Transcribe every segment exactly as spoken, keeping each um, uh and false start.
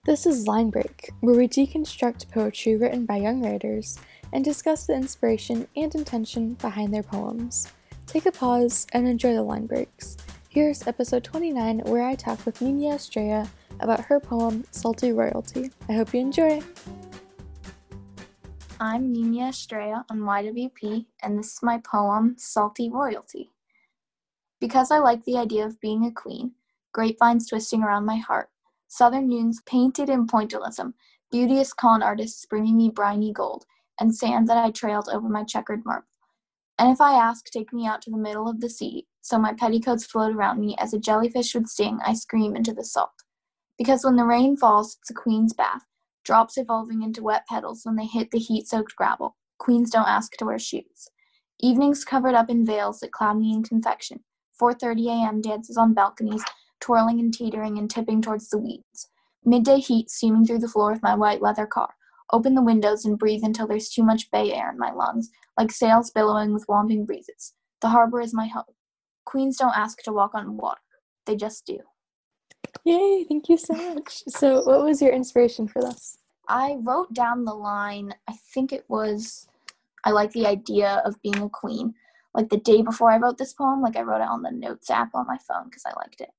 This is Line Break, where we deconstruct poetry written by young writers and discuss the inspiration and intention behind their poems. Take a pause and enjoy the line breaks. Here's episode twenty-nine, where I talk with Nina Estrella about her poem, Salty Royalty. I hope you enjoy. I'm Nina Estrella on Y W P, and this is my poem, Salty Royalty. Because I like the idea of being a queen, grapevines twisting around my heart, southern noons painted in pointillism, beauteous con artists bringing me briny gold, and sand that I trailed over my checkered marble. And if I ask, take me out to the middle of the sea, so my petticoats float around me as a jellyfish would sting, I scream into the salt. Because when the rain falls, it's a queen's bath, drops evolving into wet petals when they hit the heat-soaked gravel. Queens don't ask to wear shoes. Evenings covered up in veils that cloud me in confection. four thirty a.m. dances on balconies, twirling and teetering and tipping towards the weeds. Midday heat steaming through the floor of my white leather car. Open the windows and breathe until there's too much bay air in my lungs, like sails billowing with whomping breezes. The harbor is my home. Queens don't ask to walk on water. They just do. Yay, thank you so much. So what was your inspiration for this? I wrote down the line, I think it was, I like the idea of being a queen. Like the day before I wrote this poem, like I wrote it on the notes app on my phone because I liked it.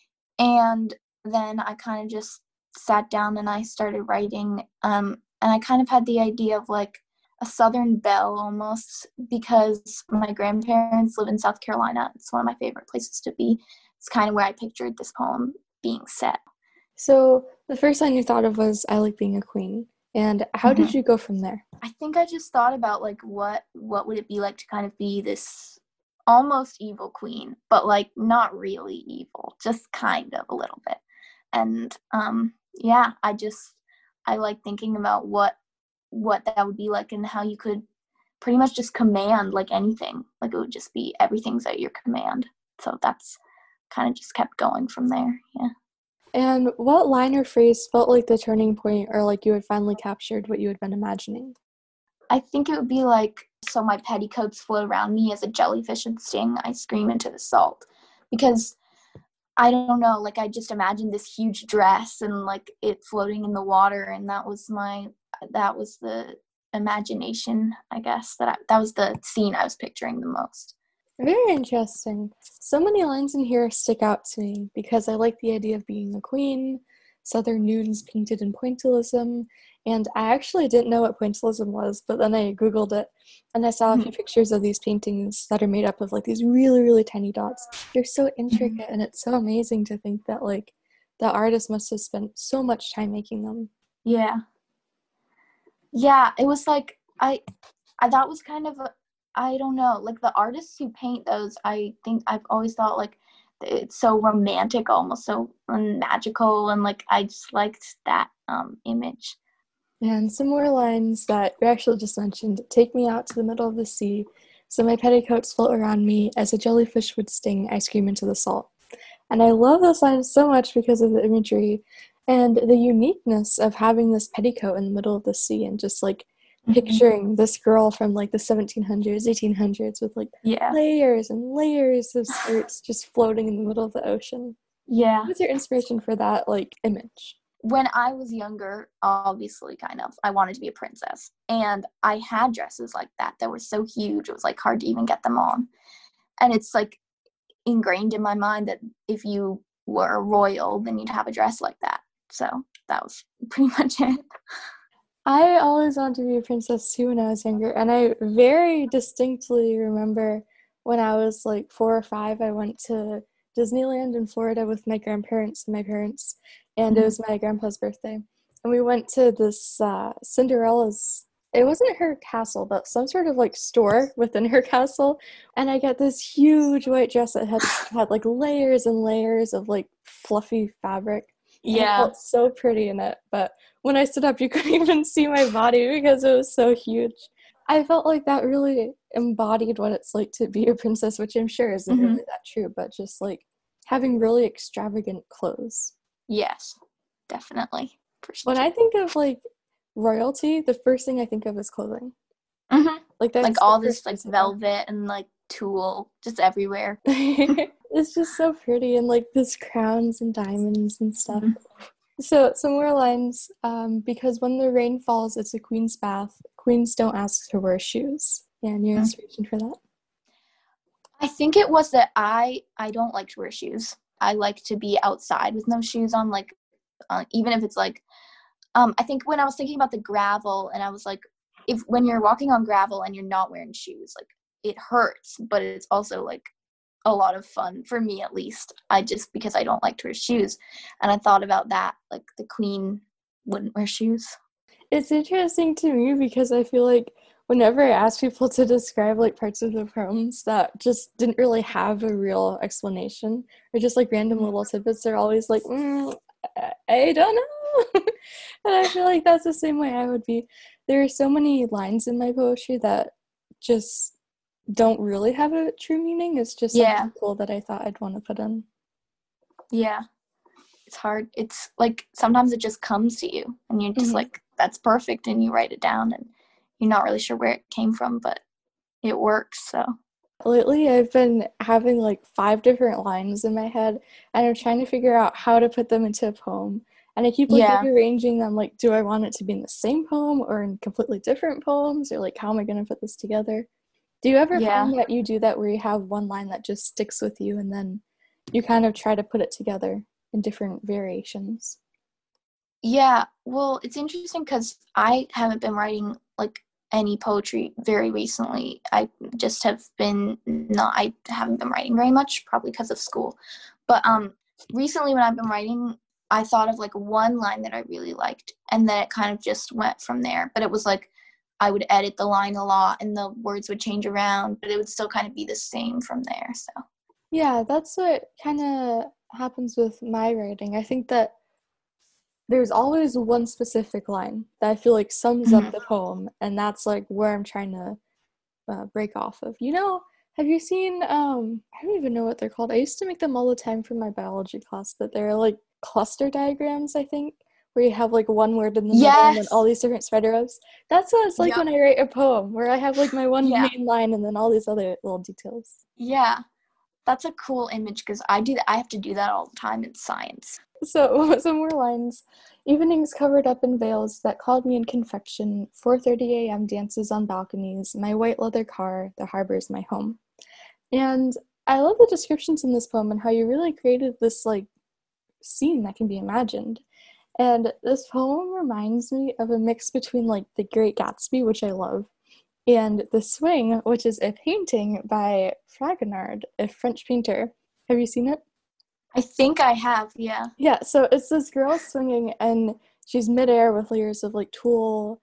And then I kind of just sat down and I started writing. Um, and I kind of had the idea of like a Southern belle almost, because my grandparents live in South Carolina. It's one of my favorite places to be. It's kind of where I pictured this poem being set. So the first line you thought of was, I like being a queen. And how Mm-hmm. did you go from there? I think I just thought about like what what would it be like to kind of be this almost evil queen, but like not really evil, just kind of a little bit. And um yeah, I just I like thinking about what what that would be like and how you could pretty much just command like anything. Like it would just be everything's at your command. So that's kind of just kept going from there. Yeah. And what line or phrase felt like the turning point, or like you had finally captured what you had been imagining? I think it would be like, so my petticoats float around me as a jellyfish would sting, I scream into the salt. Because, I don't know, like I just imagined this huge dress and like it floating in the water, and that was my, that was the imagination, I guess, that I, that was the scene I was picturing the most. Very interesting. So many lines in here stick out to me because I like the idea of being a queen, southern noons painted in pointillism, and I actually didn't know what pointillism was, but then I googled it and I saw a few pictures of these paintings that are made up of like these really, really tiny dots. They're so intricate, and it's so amazing to think that like the artist must have spent so much time making them. Yeah. Yeah, it was like, I, I that was kind of a, I don't know, like the artists who paint those, I think I've always thought like it's so romantic, almost so magical, and like I just liked that um image. And some more lines that you actually just mentioned. Take me out to the middle of the sea, so my petticoats float around me as a jellyfish would sting, I scream into the salt. And I love this line so much because of the imagery and the uniqueness of having this petticoat in the middle of the sea, and just like picturing mm-hmm. this girl from like the seventeen hundreds, eighteen hundreds with like yeah. layers and layers of skirts just floating in the middle of the ocean. Yeah. What's your inspiration for that like image? When I was younger, obviously kind of, I wanted to be a princess. And I had dresses like that that were so huge, it was like hard to even get them on. And it's like ingrained in my mind that if you were royal, then you'd have a dress like that. So that was pretty much it. I always wanted to be a princess too when I was younger, and I very distinctly remember when I was like four or five, I went to Disneyland in Florida with my grandparents and my parents, and mm-hmm. it was my grandpa's birthday, and we went to this uh, Cinderella's, it wasn't her castle, but some sort of like store within her castle, and I got this huge white dress that had, had like layers and layers of like fluffy fabric. Yeah. I felt so pretty in it, but when I stood up, you couldn't even see my body because it was so huge. I felt like that really embodied what it's like to be a princess, which I'm sure isn't mm-hmm. really that true, but just like having really extravagant clothes. Yes, definitely. When I think of like royalty, the first thing I think of is clothing. Mm-hmm. Like that's like all this like velvet and like tulle just everywhere. It's just so pretty, and like this crowns and diamonds and stuff. Mm-hmm. So some more lines. Um, because when the rain falls, it's a queen's bath. Queens don't ask to wear shoes. And your inspiration for that? I think it was that I I don't like to wear shoes. I like to be outside with no shoes on, like uh, even if it's like um I think when I was thinking about the gravel, and I was like, if when you're walking on gravel and you're not wearing shoes, like it hurts, but it's also like a lot of fun for me, at least. I just because I don't like to wear shoes, and I thought about that, like the queen wouldn't wear shoes. It's interesting to me because I feel like whenever I ask people to describe like parts of the poems that just didn't really have a real explanation or just like random little tidbits, they're always like, mm, I I don't know. And I feel like that's the same way I would be. There are so many lines in my poetry that just don't really have a true meaning. It's just Yeah, something cool that I thought I'd want to put in. yeah. It's hard. It's like sometimes it just comes to you, and you're just Mhm. like, that's perfect, and you write it down, and you're not really sure where it came from, but it works. So Lately, I've been having like five different lines in my head, and I'm trying to figure out how to put them into a poem. And I keep like yeah, rearranging them. Like, do I want it to be in the same poem or in completely different poems? Or like, how am I going to put this together? Do you ever yeah, find that you do that where you have one line that just sticks with you and then you kind of try to put it together in different variations? yeah. Well, it's interesting because I haven't been writing like any poetry very recently. I just have been not. I haven't been writing very much, probably because of school. But um, recently when I've been writing, I thought of like one line that I really liked, and then it kind of just went from there. But it was like I would edit the line a lot, and the words would change around, but it would still kind of be the same from there. So Yeah, that's what kind of happens with my writing. I think that there's always one specific line that I feel like sums up mm-hmm. the poem, and that's like where I'm trying to uh, break off of. You know, have you seen? Um, I don't even know what they're called. I used to make them all the time for my biology class, but they're like cluster diagrams, I think, where you have like one word in the middle and then all Yes. these different spider webs. That's what it's like Yep. when I write a poem, where I have like my one Yeah. main line and then all these other little details. Yeah. That's a cool image because I do that. I have to do that all the time in science. So, some more lines. Evenings covered up in veils that called me in confection. four thirty a.m. dances on balconies. My white leather car. The harbor's my home. And I love the descriptions in this poem and how you really created this like scene that can be imagined. And this poem reminds me of a mix between like The Great Gatsby, which I love, and The Swing, which is a painting by Fragonard, a French painter. Have you seen it? I think I have. Yeah. Yeah, so it's this girl swinging and she's midair with layers of like tulle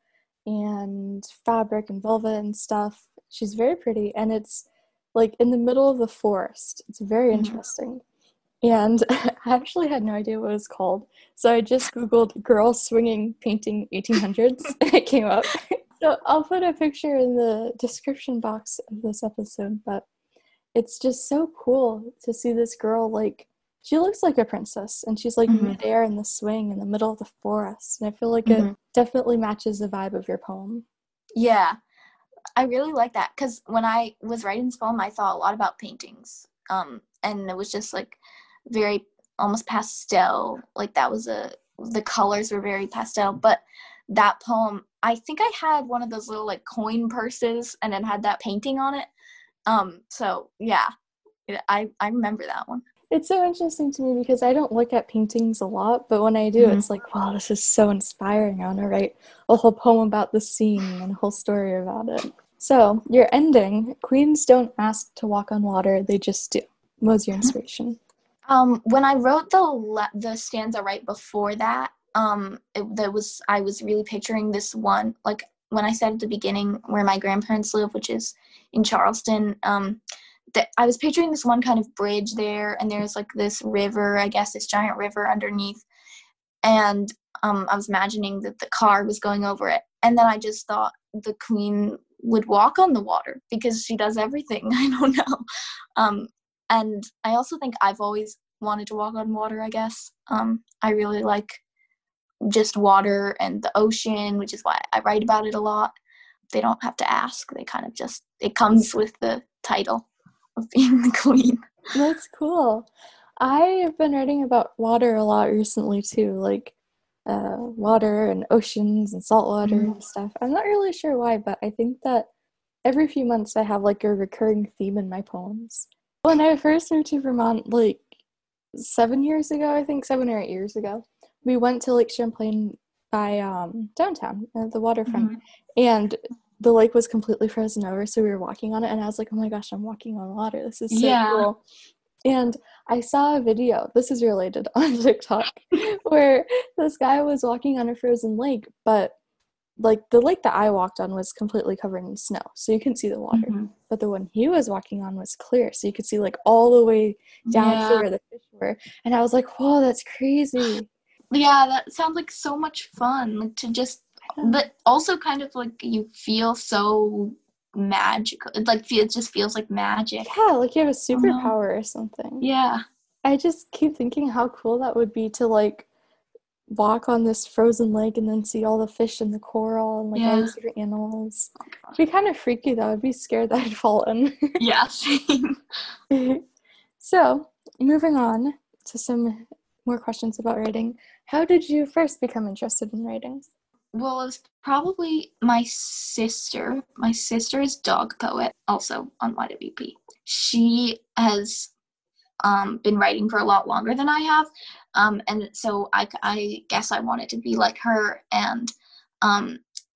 and fabric and velvet and stuff. She's very pretty and it's like in the middle of the forest. It's very Mm-hmm. interesting. And I actually had no idea what it was called. So I just Googled girl swinging painting eighteen hundreds and it came up. So I'll put a picture in the description box of this episode, but it's just so cool to see this girl like she looks like a princess and she's like Mm-hmm. midair in the swing in the middle of the forest and I feel like it Mm-hmm. definitely matches the vibe of your poem. Yeah. I really like that because when I was writing this poem, I thought a lot about paintings. Um, and it was just like very almost pastel. Like that was a the colors were very pastel. But that poem, I think I had one of those little like coin purses, and it had that painting on it. Um, so yeah, I I remember that one. It's so interesting to me because I don't look at paintings a lot, but when I do, Mm-hmm. it's like, wow, this is so inspiring. I want to write a whole poem about the scene and a whole story about it. So, your ending, queens don't ask to walk on water, they just do. What was your inspiration? Um, when I wrote the le- the stanza right before that, um, it, that was I was really picturing this one, like when I said at the beginning where my grandparents live, which is in Charleston. Um, that I was picturing this one kind of bridge there, and there's like this river, I guess this giant river underneath, and um, I was imagining that the car was going over it, and then I just thought the queen would walk on the water because she does everything. I don't know. Um, and I also think I've always wanted to walk on water, I guess. Um, I really like just water and the ocean, which is why I write about it a lot. They don't have to ask. They kind of just, it comes with the title of being the queen. That's cool. I've been writing about water a lot recently too. Like uh, water and oceans and salt water Mhm. and stuff. I'm not really sure why, but I think that every few months I have like a recurring theme in my poems. When I first moved to Vermont, like seven years ago, I think seven or eight years ago, we went to Lake Champlain by um, downtown at the waterfront, Mhm. and the lake was completely frozen over. So we were walking on it, and I was like, "Oh my gosh, I'm walking on water! This is so Yeah. cool!" And I saw a video. This is related on TikTok, where this guy was walking on a frozen lake, but like the lake that I walked on was completely covered in snow, so you couldn't see the water. Mhm. But the one he was walking on was clear, so you could see like all the way down to Yeah. where the fish were. And I was like, "Whoa, that's crazy!" Yeah, that sounds like so much fun. Like to just, I know. but also kind of like you feel so magical. It like it just feels like magic. Yeah, like you have a Oh no. superpower or something. Yeah. I just keep thinking how cool that would be to like walk on this frozen lake and then see all the fish and the coral and like all Yeah. these different animals. Oh gosh. It'd be kind of freaky though. I'd be scared that I'd fall in. Yeah. Same. So, moving on to some more questions about writing. How did you first become interested in writing? Well, it was probably my sister. My sister is dog poet, also on Y W P. She has um, been writing for a lot longer than I have, um, and so I, I guess I wanted to be like her. And um,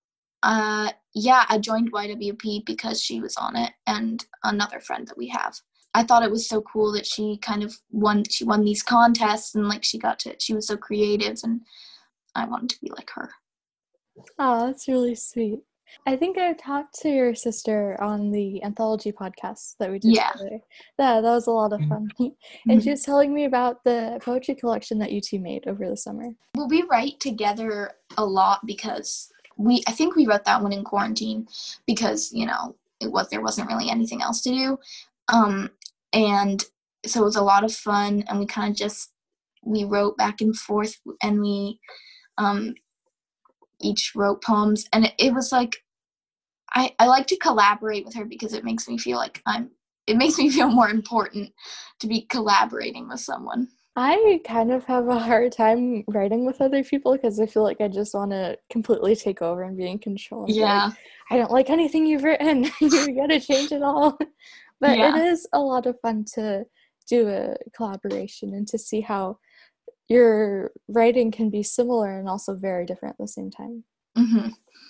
uh, yeah, I joined Y W P because she was on it, and another friend that we have. I thought it was so cool that she kind of won. She won these contests, and like she got to. She was so creative, and I wanted to be like her. Oh, that's really sweet. I think I talked to your sister on the anthology podcast that we did Yeah. together. Yeah, that was a lot of fun. And she was telling me about the poetry collection that you two made over the summer. Well, we write together a lot because we, I think we wrote that one in quarantine because, you know, it was, there wasn't really anything else to do. Um, and so it was a lot of fun, and we kind of just, we wrote back and forth, and we um, each wrote poems, and it, it was like, I, I like to collaborate with her because it makes me feel like I'm, it makes me feel more important to be collaborating with someone. I kind of have a hard time writing with other people because I feel like I just want to completely take over and be in control and be like, Yeah. I don't like anything you've written. You gotta change it all. But it Yeah. is a lot of fun to do a collaboration and to see how your writing can be similar and also very different at the same time. Mm-hmm.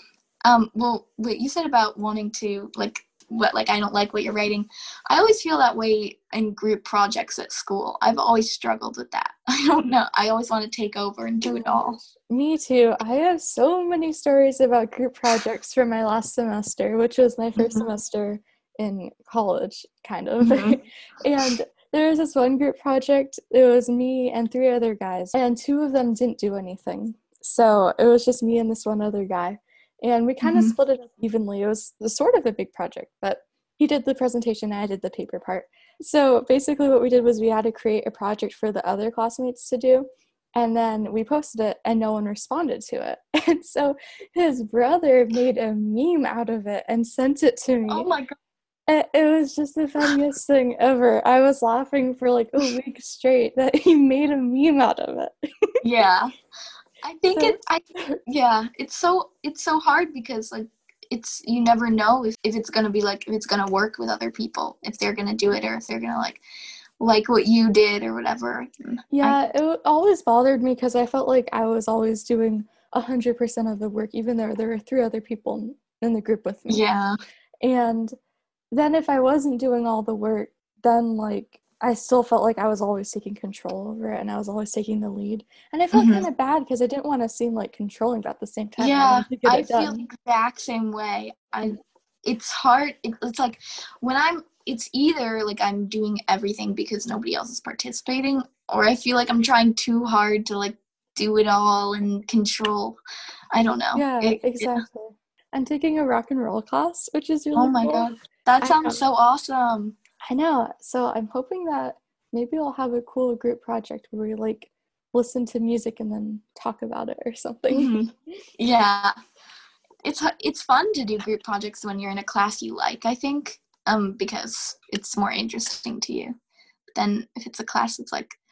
Um, well, what you said about wanting to, like, what, like, I don't like what you're writing. I always feel that way in group projects at school. I've always struggled with that. I don't know. I always want to take over and do Oh it my all. gosh. Me too. I have so many stories about group projects from my last semester, which was my first Mm-hmm. semester in college, kind of. Mm-hmm. And there was this one group project. It was me and three other guys, and two of them didn't do anything. So it was just me and this one other guy. And we kind of Mm-hmm. split it up evenly. It was sort of a big project, but he did the presentation and I did the paper part. So basically, what we did was we had to create a project for the other classmates to do. And then we posted it and no one responded to it. And so his brother made a meme out of it and sent it to Oh me. my God. It, it was just the funniest thing ever. I was laughing for like a week straight that he made a meme out of it. Yeah. I think So, it, I, yeah, it's so, it's so hard because, like, it's, you never know if, if it's going to be like, if it's going to work with other people, if they're going to do it, or if they're going to like, like what you did or whatever. yeah, I, it w- always bothered me because I felt like I was always doing one hundred percent of the work, even though there were three other people in in the group with me. yeah. And then if I wasn't doing all the work, then like I still felt like I was always taking control over it and I was always taking the lead. And I felt Mm-hmm. kind of bad because I didn't want to seem like controlling, but at the same time, I Yeah, wanted to get I it feel the done. exact same way. I, it's hard. It, it's like when I'm, it's either like I'm doing everything because nobody else is participating, or I feel like I'm trying too hard to like do it all and control. I don't know. Yeah, It, it, exactly. I'm taking a rock and roll class, which is oh really my cool. God, that I sounds know. so awesome. I know. So I'm hoping that maybe we'll have a cool group project where we like listen to music and then talk about it or something. Mm-hmm. Yeah, it's it's fun to do group projects when you're in a class you like, I think, um, because it's more interesting to you. But then if it's a class that's like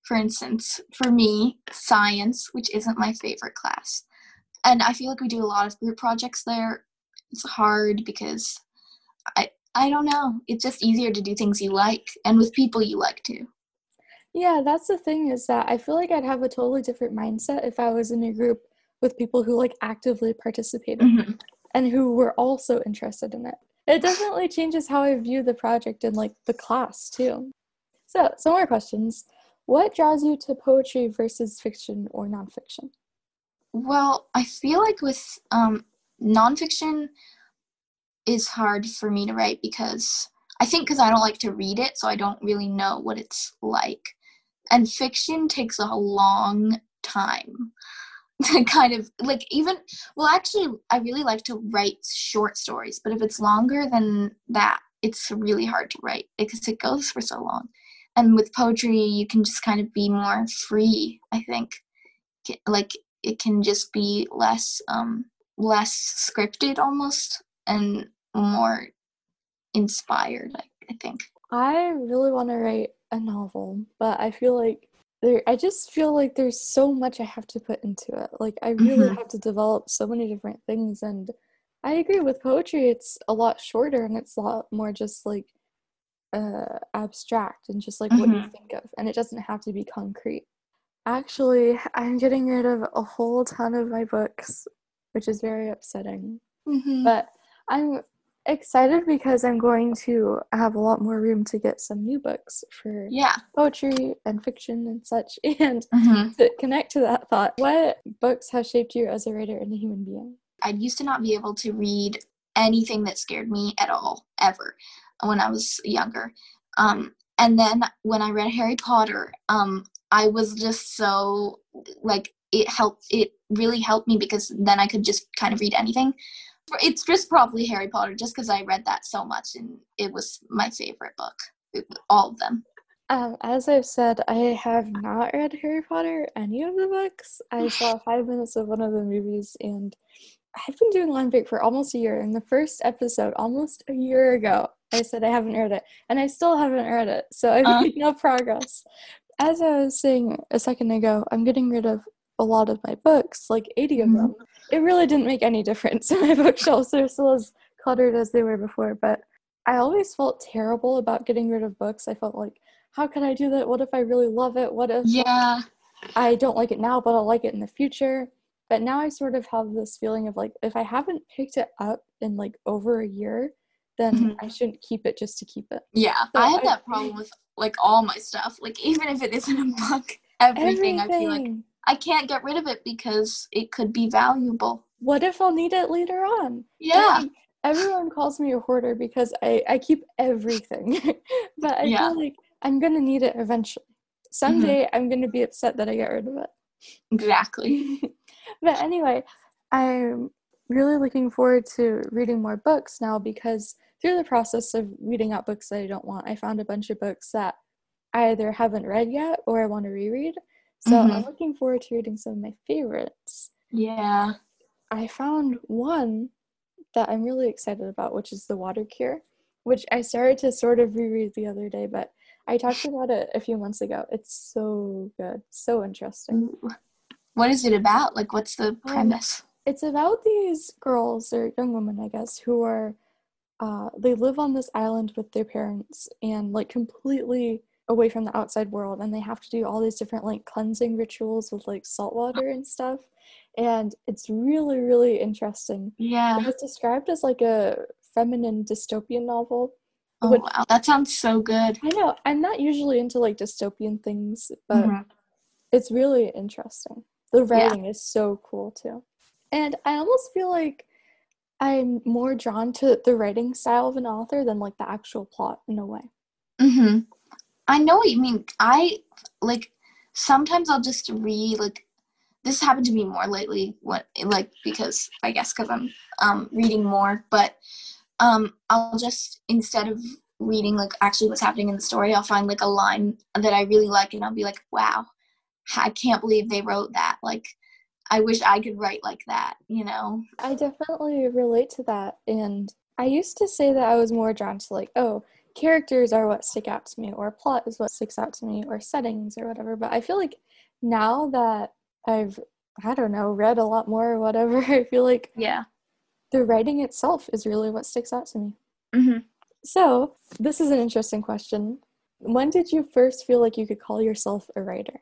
For instance, for me, science, which isn't my favorite class. And I feel like we do a lot of group projects there. It's hard because I I don't know. It's just easier to do things you like and with people you like too. Yeah, that's the thing is that I feel like I'd have a totally different mindset if I was in a group with people who like actively participated Mm-hmm. and who were also interested in it. It definitely changes how I view the project and like the class too. So, some more questions. What draws you to poetry versus fiction or nonfiction? Well, I feel like with um, nonfiction is hard for me to write because I think because I don't like to read it, so I don't really know what it's like. And fiction takes a long time to kind of like even well actually I really like to write short stories, but if it's longer than that, it's really hard to write because it goes for so long. And with poetry, you can just kind of be more free, I think. Like it can just be less um less scripted almost and more inspired, I, I think. I really want to write a novel, but I feel like there I just feel like there's so much I have to put into it. Like I really Mm-hmm. have to develop so many different things, and I agree with poetry it's a lot shorter and it's a lot more just like uh abstract and just like what you Mm-hmm. think of, and it doesn't have to be concrete. Actually, I'm getting rid of a whole ton of my books, which is very upsetting. Mm-hmm. But I'm excited because I'm going to have a lot more room to get some new books for Yeah. poetry and fiction and such. And Mm-hmm. to connect to that thought, what books have shaped you as a writer and a human being? I used to not be able to read anything that scared me at all, ever, when I was younger. Um, and then when I read Harry Potter, um, I was just so, like, it helped, it really helped me because then I could just kind of read anything. It's just probably Harry Potter, just because I read that so much and it was my favorite book, all of them. Um, as I've said, I have not read Harry Potter, any of the books. I saw five minutes of one of the movies, and I've been doing Line Break for almost a year. In the first episode, almost a year ago, I said I haven't read it, and I still haven't read it, so I've Uh, made no progress. As I was saying a second ago, I'm getting rid of a lot of my books, like eighty of mm-hmm. them. It really didn't make any difference. My bookshelves are still as cluttered as they were before, but I always felt terrible about getting rid of books. I felt like, how could I do that? What if I really love it? What if Yeah. I don't like it now, but I'll like it in the future? But now I sort of have this feeling of like, if I haven't picked it up in like over a year, then Mm-hmm. I shouldn't keep it just to keep it. Yeah, So I have I that problem with like all my stuff. Like even if it isn't a book, everything I feel like everything. I can't get rid of it because it could be valuable. What if I'll need it later on? And Yeah. like everyone calls me a hoarder because I, I keep everything. But I Yeah. feel like I'm gonna need it eventually. Hmm. Someday I'm gonna be upset that I got rid of Exactly. it. But anyway, I'm really looking forward to reading more books now because through the process of weeding out books that I don't want, I found a bunch of books that I either haven't read yet or I want to reread. So I'm Hmm. looking forward to reading some of my favorites. Yeah. I found one that I'm really excited about, which is The Water Cure, which I started to sort of reread the other day, but I talked about it a few months ago. It's so good, so interesting. Ooh. What is it about? Like, what's the Um, premise? it's about these girls or young women, I guess, who are uh, they live on this island with their parents and like completely away from the outside world, and they have to do all these different like cleansing rituals with like salt water and stuff, and it's really really interesting. It Yeah. was described as like a feminine dystopian novel, Oh which wow, that sounds so good. I know I'm not usually into like dystopian things, but Hmm. it's really interesting. The Yeah. writing is so cool too, and I almost feel like I'm more drawn to the writing style of an author than like the actual plot in a way. Hmm. I know what you mean. I like sometimes I'll just read like this happened to me more lately when like because I guess because I'm um reading more, but um I'll just instead of reading like actually what's happening in the story, I'll find like a line that I really like and I'll be like, wow, I can't believe they wrote that. Like I wish I could write like that, you know? I definitely relate to that. And I used to say that I was more drawn to like, oh, characters are what stick out to me, or plot is what sticks out to me, or settings or whatever. But I feel like now that I've, I don't know, read a lot more or whatever, I feel like Yeah. the writing itself is really what sticks out to me. Mm-hmm. So, this is an interesting question. When did you first feel like you could call yourself a writer?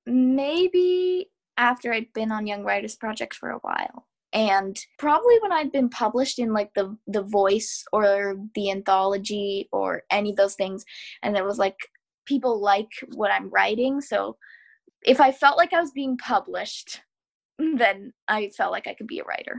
Maybe after I'd been on Young Writers Project for a while. And probably when I'd been published in like the the Voice or the Anthology or any of those things, and it was like people like what I'm writing. So if I felt like I was being published, then I felt like I could be a writer.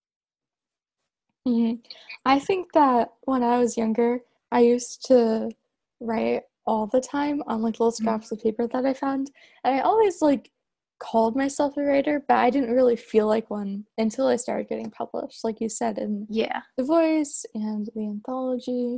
Mm-hmm. I think that when I was younger, I used to write all the time on like little scraps mm-hmm. of paper that I found. And I always like called myself a writer, but I didn't really feel like one until I started getting published, like you said, in yeah. The Voice and the Anthology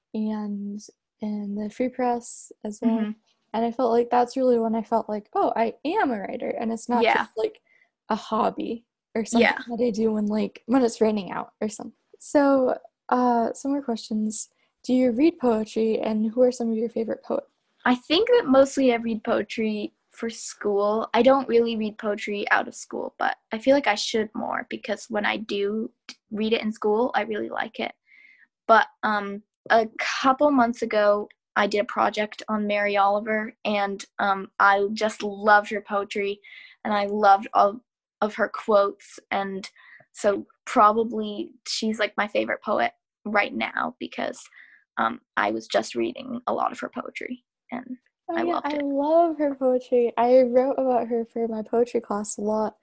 and in the Free Press as well. Mm-hmm. And I felt like that's really when I felt like, oh, I am a writer, and it's not yeah. just like a hobby or something yeah. that I do when like when it's raining out or something. So, uh, some more questions. Do you read poetry, and who are some of your favorite poets? I think that mostly I read poetry for school. I don't really read poetry out of school, but I feel like I should more, because when I do read it in school, I really like it. But um, a couple months ago, I did a project on Mary Oliver, and um, I just loved her poetry, and I loved all of her quotes, and so probably she's like my favorite poet right now, because um, I was just reading a lot of her poetry, and oh, I yeah, loved it. I love her poetry. I wrote about her for my poetry class a lot,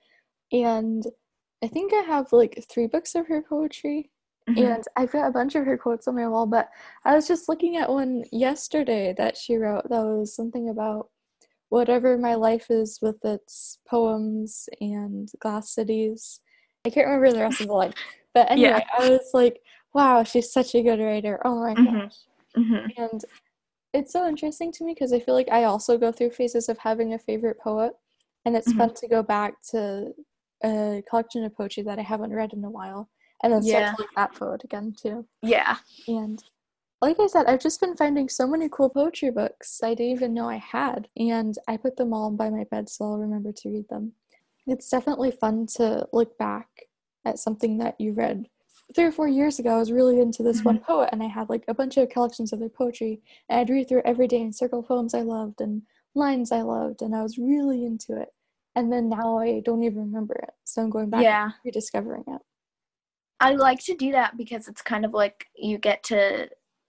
and I think I have like three books of her poetry. Mm-hmm. And I've got a bunch of her quotes on my wall, but I was just looking at one yesterday that she wrote that was something about whatever my life is with its poems and glass cities. I can't remember the rest of the line. But anyway, yeah. I was like, wow, she's such a good writer. Oh my mm-hmm. gosh. Mm-hmm. And it's so interesting to me because I feel like I also go through phases of having a favorite poet. And it's mm-hmm. fun to go back to a collection of poetry that I haven't read in a while. And then start yeah. to like that poet again, too. Yeah. And like I said, I've just been finding so many cool poetry books I didn't even know I had. And I put them all by my bed, so I'll remember to read them. It's definitely fun to look back at something that you read. Three or four years ago, I was really into this mm-hmm. one poet, and I had like a bunch of collections of their poetry. And I'd read through it every day and circle poems I loved and lines I loved, and I was really into it. And then now I don't even remember it. So I'm going back yeah. and rediscovering it. I like to do that because it's kind of like you get to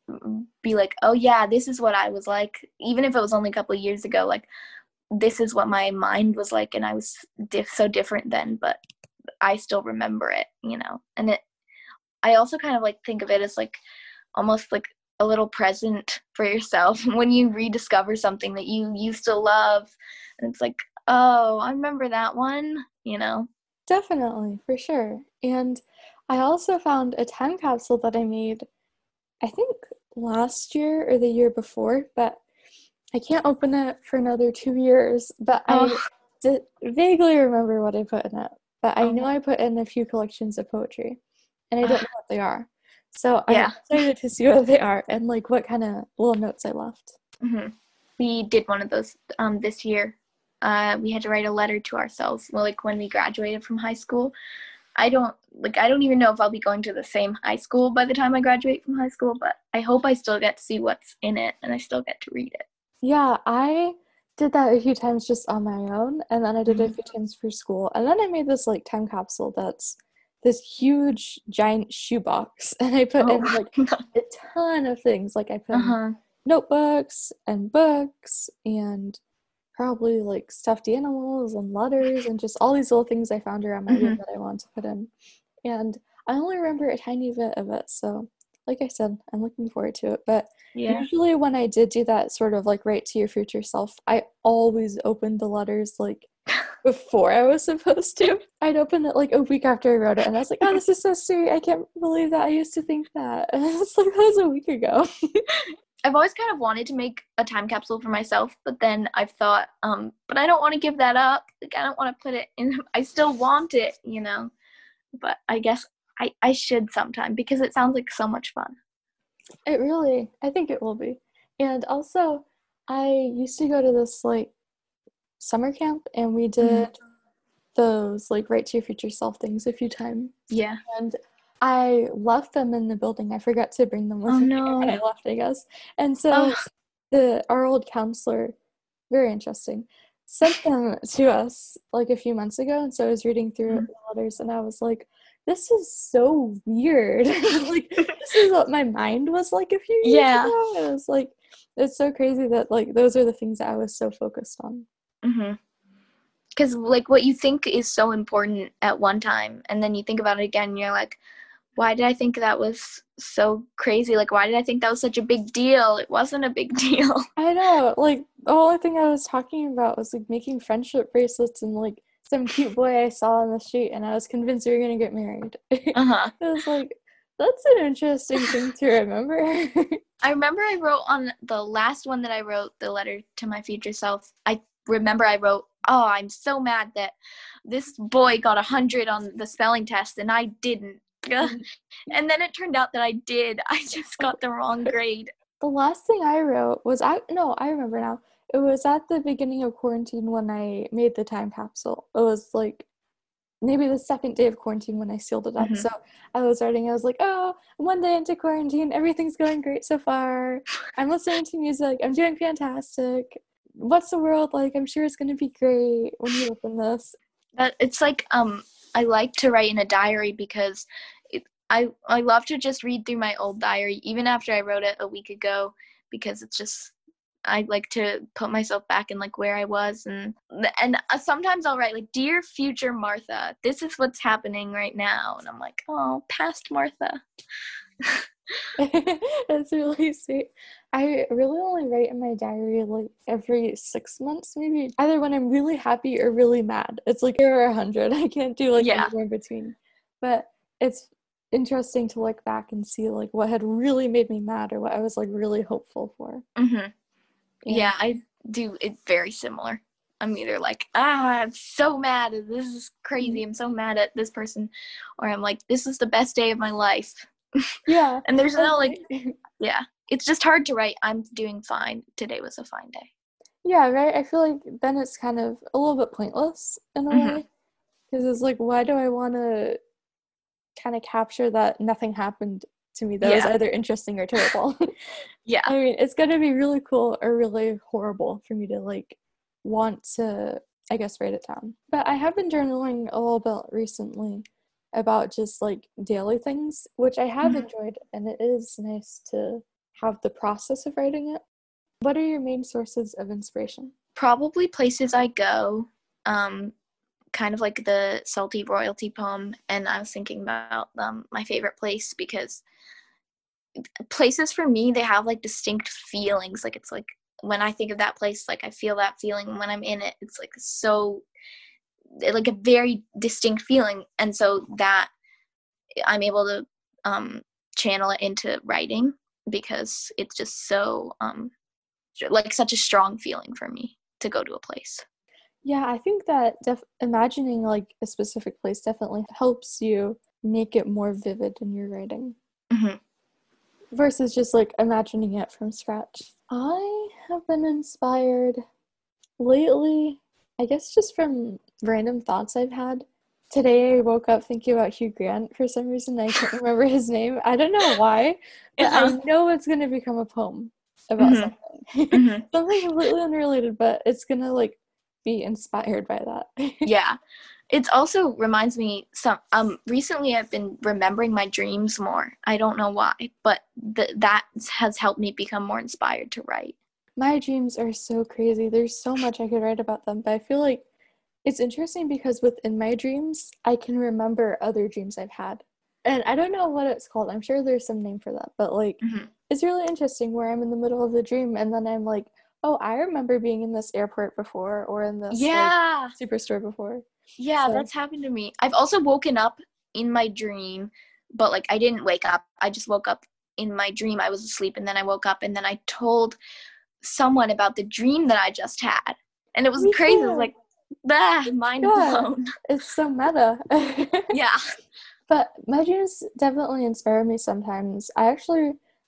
be like, oh yeah, this is what I was like, even if it was only a couple of years ago, like this is what my mind was like, and I was diff- so different then, but I still remember it, you know. And it I also kind of like think of it as like almost like a little present for yourself when you rediscover something that you used to love, and it's like, oh, I remember that one, you know. Definitely, for sure. And I also found a time capsule that I made, I think last year or the year before, but I can't open it for another two years. But oh. I did vaguely remember what I put in it. But I oh. know I put in a few collections of poetry, and I don't know what they are. So yeah. I'm excited to see what they are and like what kind of little notes I left. Mm-hmm. We did one of those um, this year. Uh, we had to write a letter to ourselves, like when we graduated from high school. I don't like I don't even know if I'll be going to the same high school by the time I graduate from high school, but I hope I still get to see what's in it and I still get to read it. Yeah, I did that a few times just on my own, and then I did mm-hmm. it a few times for school. And then I made this like time capsule that's this huge giant shoebox, and I put oh. in like a ton of things. Like I put uh-huh. in notebooks and books and probably like stuffed animals and letters and just all these little things I found around my mm-hmm. room that I wanted to put in. And I only remember a tiny bit of it, so like I said, I'm looking forward to it. But yeah. usually when I did do that sort of like write to your future self, I always opened the letters like before I was supposed to. I'd open it like a week after I wrote it, and I was like, oh, this is so sweet. I can't believe that I used to think that. And it's like, that was a week ago. I've always kind of wanted to make a time capsule for myself, but then I've thought, um, but I don't want to give that up. Like, I don't want to put it in. I still want it, you know. But I guess I, I should sometime because it sounds like so much fun. It really, I think it will be. And also, I used to go to this like summer camp and we Mhm. did those like write to your future self things a few times. Yeah. And I left them in the building. I forgot to bring them with Oh me when no. I left, I guess. And so Oh. the our old counselor, very interesting, sent them to us like a few months ago. And so I was reading through Mhm. the letters and I was like, this is so weird. Like this is what my mind was like a few years Yeah. ago. It was like it's so crazy that like those are the things that I was so focused on. Mhm. Because like what you think is so important at one time, and then you think about it again, and you're like, why did I think that was so crazy? Like, why did I think that was such a big deal? It wasn't a big deal. I know, like the only thing I was talking about was like making friendship bracelets and like some cute boy I saw on the street and I was convinced we were gonna get married. It Uh-huh. was like that's an interesting thing to remember. I remember I wrote on the last one that I wrote, the letter to my future self. I remember I wrote, "Oh, I'm so mad that this boy got a hundred on the spelling test and I didn't." And then it turned out that I did. I just got the wrong grade. The last thing I wrote was I no, I remember now. It was at the beginning of quarantine when I made the time capsule. It was like maybe the second day of quarantine when I sealed it up. Mm-hmm. So I was writing, I was like, oh, one day into quarantine, everything's going great so far. I'm listening to music, I'm doing fantastic. What's the world like? I'm sure it's going to be great when you open this. But it's like um, I like to write in a diary because it, I I love to just read through my old diary even after I wrote it a week ago because it's just I like to put myself back in like where I was and and sometimes I'll write like dear future Martha, this is what's happening right now, and I'm like, oh, past Martha. That's really sweet. I really only write in my diary like every six months, maybe. Either when I'm really happy or really mad. It's like zero or a hundred. I can't do like Yeah. anywhere in between. But it's interesting to look back and see like what had really made me mad or what I was like really hopeful for. Mm-hmm. Yeah. Yeah, I do it very similar. I'm either like, ah, I'm so mad. This is crazy. I'm so mad at this person. Or I'm like, this is the best day of my life. Yeah. And there's And no like, like, yeah. It's just hard to write, I'm doing fine. Today was a fine day. yeah, right. I feel like then it's kind of a little bit pointless in a Mm-hmm. way. Because it's like, why do I want to kind of capture that nothing happened to me that was Yeah. either interesting or terrible? Yeah. I mean, it's gonna be really cool or really horrible for me to like want to, I guess, write it down. But I have been journaling a little bit recently about just like daily things, which I have Mm-hmm. enjoyed, and it is nice to have the process of writing it. What are your main sources of inspiration? Probably places I go. Um, kind of like the Salty Royalty poem. And I was thinking about um, my favorite place because places for me, they have like distinct feelings. Like it's like when I think of that place, like I feel that feeling when I'm in it. It's like so like a very distinct feeling, and so that I'm able to um channel it into writing because it's just so um like such a strong feeling for me to go to a place. Yeah, I think that def- imagining like a specific place definitely helps you make it more vivid in your writing Mm-hmm. versus just like imagining it from scratch. I have been inspired lately, I guess just from random thoughts I've had. Today I woke up thinking about Hugh Grant for some reason. I can't remember his name. I don't know why, but I Uh-huh. know it's going to become a poem about Mm-hmm. something. Mm-hmm. Something completely unrelated, but it's going to like be inspired by that. Yeah. It also reminds me some um recently I've been remembering my dreams more. I don't know why, but th- that has helped me become more inspired to write. My dreams are so crazy. There's so much I could write about them, but I feel like it's interesting because within my dreams, I can remember other dreams I've had. And I don't know what it's called. I'm sure there's some name for that, but like Mm-hmm. it's really interesting where I'm in the middle of the dream and then I'm like, "Oh, I remember being in this airport before or in this like Yeah. superstore before." Yeah, So, that's happened to me. I've also woken up in my dream, but like I didn't wake up. I just woke up in my dream. I was asleep and then I woke up and then I told someone about the dream that I just had. And it was me crazy. It was too. like, ah, mind Yeah. blown. It's so meta. Yeah. But my dreams definitely inspire me sometimes. I actually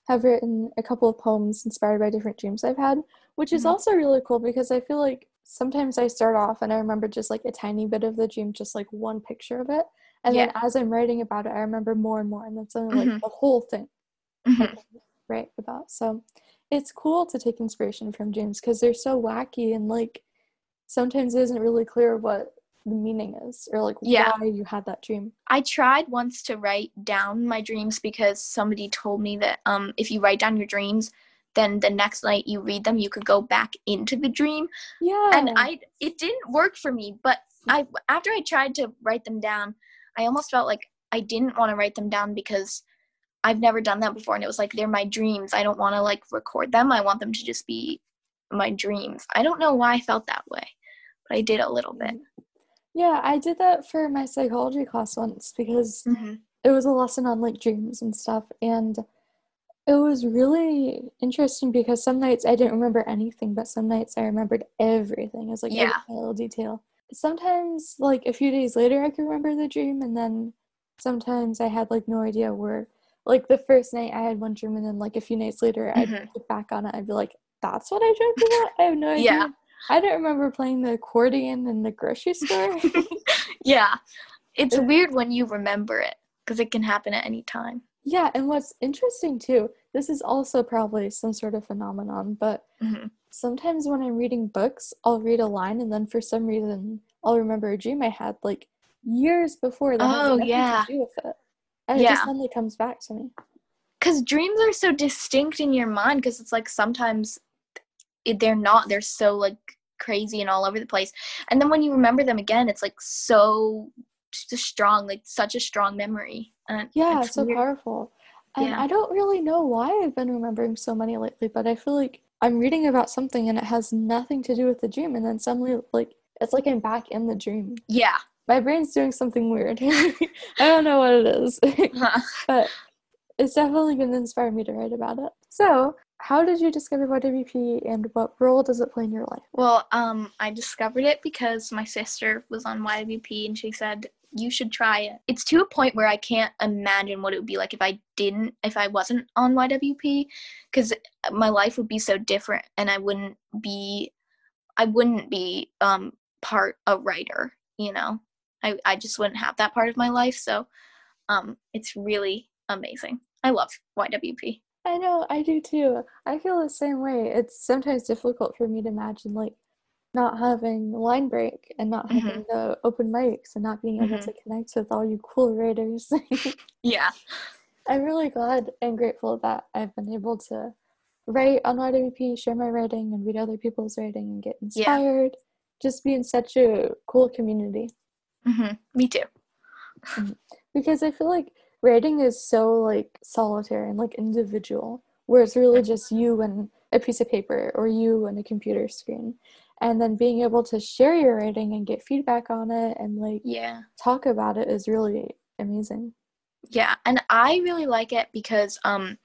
have written a couple of poems inspired by different dreams I've had, which is Mhm. also really cool because I feel like sometimes I start off and I remember just like a tiny bit of the dream, just like one picture of it. And then Yeah. as I'm writing about it, I remember more and more. And then suddenly like Mhm. the whole thing I Mhm. can write about. So it's cool to take inspiration from dreams because they're so wacky and like sometimes it isn't really clear what the meaning is or like Yeah. why you had that dream. I tried once to write down my dreams because somebody told me that um, if you write down your dreams, then the next night you read them, you could go back into the dream. And Yeah. I, it didn't work for me. But I, after I tried to write them down, I almost felt like I didn't want to write them down because I've never done that before. And it was like, they're my dreams. I don't want to like record them. I want them to just be my dreams. I don't know why I felt that way, but I did a little bit. Yeah, I did that for my psychology class once because Mm-hmm. it was a lesson on like dreams and stuff. And it was really interesting because some nights I didn't remember anything, but some nights I remembered everything. It was like every Yeah. little detail. Sometimes, like a few days later, I could remember the dream, and then sometimes I had like no idea where. Like the first night I had one dream, and then like a few nights later, I'd Mm-hmm. look back on it. I'd be like, "That's what I dreamt about." I have no idea. Yeah. I don't remember playing the accordion in the grocery store. Yeah. It's weird when you remember it because it can happen at any time. Yeah, and what's interesting too, this is also probably some sort of phenomenon, but Mm-hmm. sometimes when I'm reading books, I'll read a line and then for some reason I'll remember a dream I had like years before that has Oh, nothing to yeah. do with it. And it just Yeah. suddenly comes back to me. Because dreams are so distinct in your mind because it's like sometimes it, they're not. They're so like crazy and all over the place. And then when you remember them again, it's like so just strong, like such a strong memory. And Yeah, it's it's so weird. powerful. And Yeah. I don't really know why I've been remembering so many lately, but I feel like I'm reading about something and it has nothing to do with the dream, and then suddenly like it's like I'm back in the dream. Yeah. My brain's doing something weird. I don't know what it is, Huh. but it's definitely going to inspire me to write about it. So, how did you discover Y W P and what role does it play in your life? Well, um, I discovered it because my sister was on Y W P and she said, you should try it. It's to a point where I can't imagine what it would be like if I didn't, if I wasn't on Y W P, because my life would be so different and I wouldn't be, I wouldn't be um, part a writer, you know? I, I just wouldn't have that part of my life. So um, it's really amazing. I love Y W P. I know, I do too. I feel the same way. It's sometimes difficult for me to imagine like not having line break and not Mm-hmm. having the open mics and not being able Mm-hmm. to connect with all you cool writers. Yeah. I'm really glad and grateful that I've been able to write on Y W P, share my writing, and read other people's writing and get Yeah. inspired. Just be in such a cool community. Mm-hmm. Me too. Because I feel like writing is so like solitary and like individual, where it's really just you and a piece of paper or you and a computer screen. And then being able to share your writing and get feedback on it and like Yeah. talk about it is really amazing. Yeah, and I really like it because um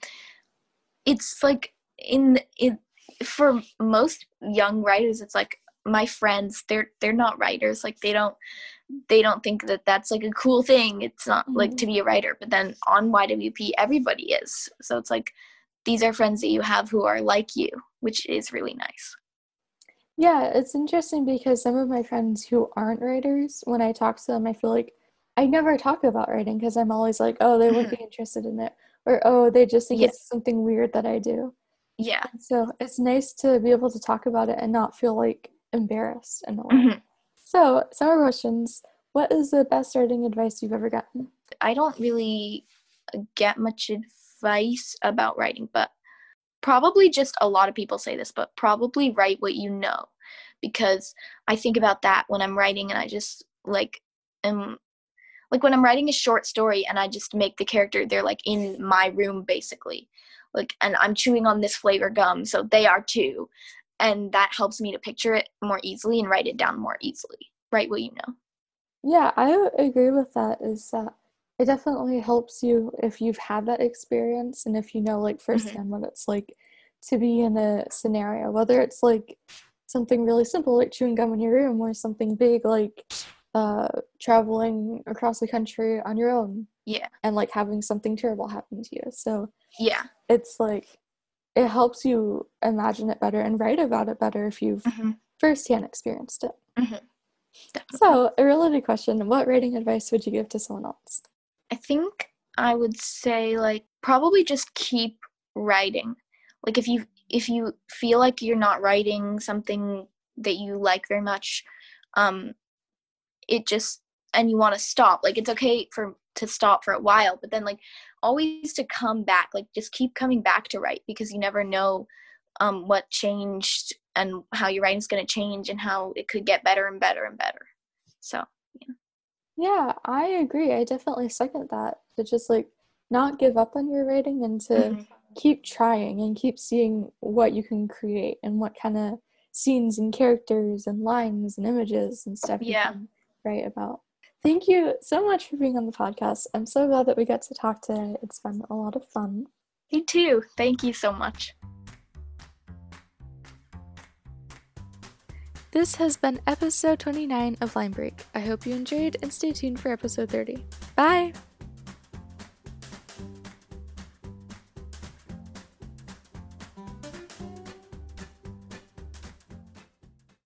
it's like in in for most young writers it's like my friends they're they're not writers, like they don't they don't think that that's like a cool thing. It's not like Mhm. to be a writer, but then on Y W P everybody is. So it's like these are friends that you have who are like you, which is really nice. Yeah, it's interesting because some of my friends who aren't writers, when I talk to them, I feel like I never talk about writing because I'm always like, oh, they wouldn't Mhm. be interested in it, or oh, they just think Yeah. it's something weird that I do. Yeah. And so it's nice to be able to talk about it and not feel like embarrassed in a way. Mhm. So, summer questions. What is the best writing advice you've ever gotten? I don't really get much advice about writing, but probably just a lot of people say this, but probably write what you know, because I think about that when I'm writing and I just like am like when I'm writing a short story and I just make the character, they're like in my room basically, like, and I'm chewing on this flavor gum, so they are too, and that helps me to picture it more easily and write it down more easily. Write what you know. Yeah, I agree with that. Is that it definitely helps you if you've had that experience and if you know like Mm-hmm. firsthand what it's like to be in a scenario, whether it's like something really simple like chewing gum in your room or something big like uh traveling across the country on your own. Yeah. and like having something terrible happen to you. So Yeah. it's like it helps you imagine it better and write about it better if you've Mm-hmm. firsthand experienced it. Mm-hmm. Definitely. So, a related question, what writing advice would you give to someone else? I think I would say, like, probably just keep writing. Like, if you if you feel like you're not writing something that you like very much, um, it just, and you want to stop, like, it's okay for to stop for a while, but then, like, always to come back, like, just keep coming back to write, because you never know um, what changed and how your writing's going to change and how it could get better and better and better. So, yeah. Yeah, I agree. I definitely second that. To just like not give up on your writing and to Mm-hmm. keep trying and keep seeing what you can create and what kind of scenes and characters and lines and images and stuff you Yeah. can write about. Thank you so much for being on the podcast. I'm so glad that we got to talk today. It's been a lot of fun. Me too. Thank you so much. This has been episode twenty-nine of Line Break. I hope you enjoyed and stay tuned for episode thirty. Bye!